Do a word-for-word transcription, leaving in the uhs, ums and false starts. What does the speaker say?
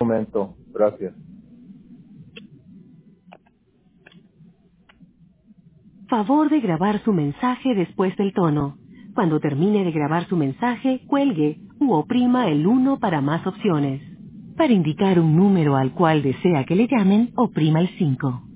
momento. Gracias. Favor de grabar su mensaje después del tono. Cuando termine de grabar su mensaje, cuelgue u oprima el uno para más opciones. Para indicar un número al cual desea que le llamen, oprima el cinco.